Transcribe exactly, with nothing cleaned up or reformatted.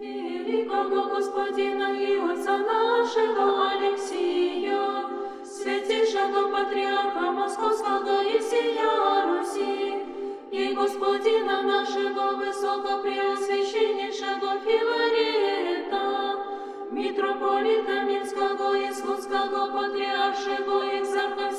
Великого Господина и Отца нашего Алексия, святейшего патриарха Московского и всея Руси, и Господина нашего Высокопреосвященнейшего Филарета, митрополита Минского и Слуцкого патриаршего экзарха